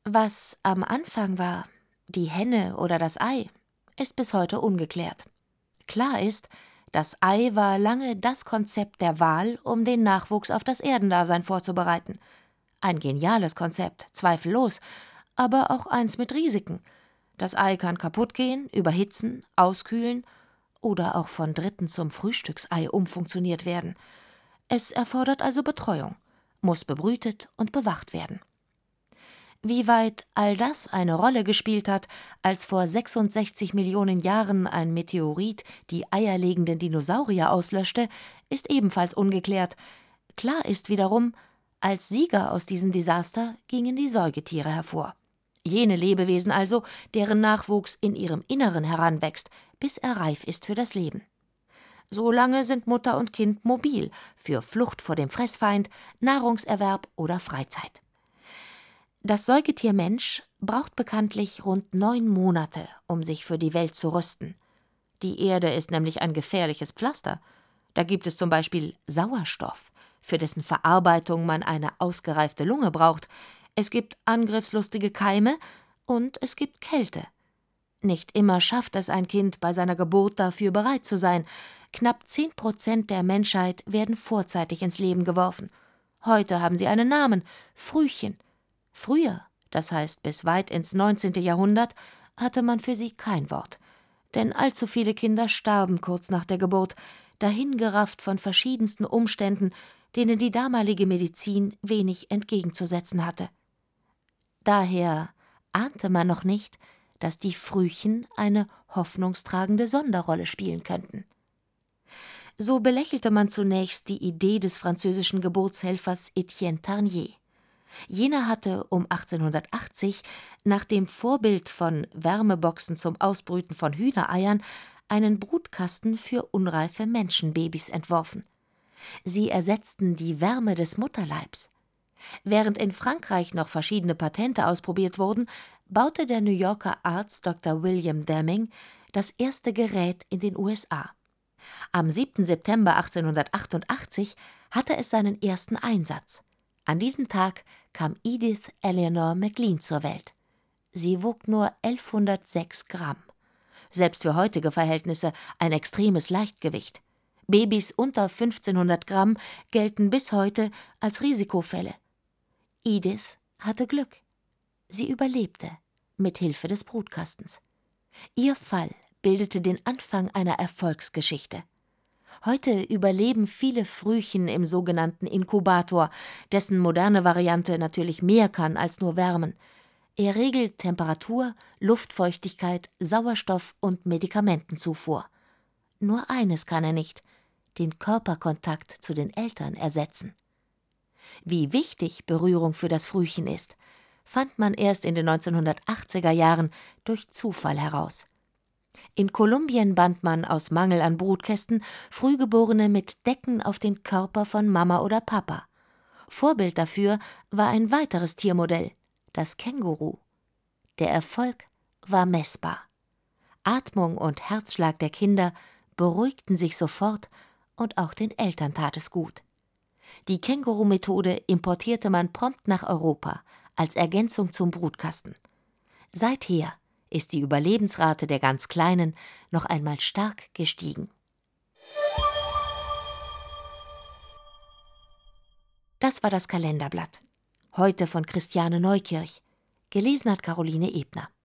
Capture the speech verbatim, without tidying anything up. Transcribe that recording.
Was am Anfang war, die Henne oder das Ei, ist bis heute ungeklärt. Klar ist, das Ei war lange das Konzept der Wahl, um den Nachwuchs auf das Erdendasein vorzubereiten. Ein geniales Konzept, zweifellos, aber auch eins mit Risiken. Das Ei kann kaputt gehen, überhitzen, auskühlen oder auch von Dritten zum Frühstücksei umfunktioniert werden. Es erfordert also Betreuung, muss bebrütet und bewacht werden. Wie weit all das eine Rolle gespielt hat, als vor sechsundsechzig Millionen Jahren ein Meteorit die eierlegenden Dinosaurier auslöschte, ist ebenfalls ungeklärt. Klar ist wiederum, als Sieger aus diesem Desaster gingen die Säugetiere hervor. Jene Lebewesen also, deren Nachwuchs in ihrem Inneren heranwächst, bis er reif ist für das Leben. Solange sind Mutter und Kind mobil für Flucht vor dem Fressfeind, Nahrungserwerb oder Freizeit. Das Säugetier Mensch braucht bekanntlich rund neun Monate, um sich für die Welt zu rüsten. Die Erde ist nämlich ein gefährliches Pflaster. Da gibt es zum Beispiel Sauerstoff, für dessen Verarbeitung man eine ausgereifte Lunge braucht. Es gibt angriffslustige Keime und es gibt Kälte. Nicht immer schafft es ein Kind bei seiner Geburt dafür bereit zu sein. Knapp zehn Prozent der Menschheit werden vorzeitig ins Leben geworfen. Heute haben sie einen Namen: Frühchen. Früher, das heißt bis weit ins neunzehnte Jahrhundert, hatte man für sie kein Wort. Denn allzu viele Kinder starben kurz nach der Geburt, dahingerafft von verschiedensten Umständen, denen die damalige Medizin wenig entgegenzusetzen hatte. Daher ahnte man noch nicht, dass die Frühchen eine hoffnungstragende Sonderrolle spielen könnten. So belächelte man zunächst die Idee des französischen Geburtshelfers Etienne Tarnier. Jener hatte um achtzehnhundertachtzig nach dem Vorbild von Wärmeboxen zum Ausbrüten von Hühnereiern einen Brutkasten für unreife Menschenbabys entworfen. Sie ersetzten die Wärme des Mutterleibs. Während in Frankreich noch verschiedene Patente ausprobiert wurden, baute der New Yorker Arzt Doktor William Deming das erste Gerät in den U S A. Am siebten September achtzehnhundertachtundachtzig hatte es seinen ersten Einsatz. An diesem Tag kam Edith Eleanor McLean zur Welt. Sie wog nur elfhundertsechs Gramm. Selbst für heutige Verhältnisse ein extremes Leichtgewicht. Babys unter fünfzehnhundert Gramm gelten bis heute als Risikofälle. Edith hatte Glück. Sie überlebte, mit Hilfe des Brutkastens. Ihr Fall bildete den Anfang einer Erfolgsgeschichte. Heute überleben viele Frühchen im sogenannten Inkubator, dessen moderne Variante natürlich mehr kann als nur wärmen. Er regelt Temperatur, Luftfeuchtigkeit, Sauerstoff und Medikamentenzufuhr. Nur eines kann er nicht: den Körperkontakt zu den Eltern ersetzen. Wie wichtig Berührung für das Frühchen ist, fand man erst in den neunzehnhundertachtziger Jahren durch Zufall heraus. In Kolumbien band man aus Mangel an Brutkästen Frühgeborene mit Decken auf den Körper von Mama oder Papa. Vorbild dafür war ein weiteres Tiermodell, das Känguru. Der Erfolg war messbar. Atmung und Herzschlag der Kinder beruhigten sich sofort und auch den Eltern tat es gut. Die Känguru-Methode importierte man prompt nach Europa als Ergänzung zum Brutkasten. Seither ist die Überlebensrate der ganz Kleinen noch einmal stark gestiegen. Das war das Kalenderblatt. Heute von Christiane Neukirch. Gelesen hat Caroline Ebner.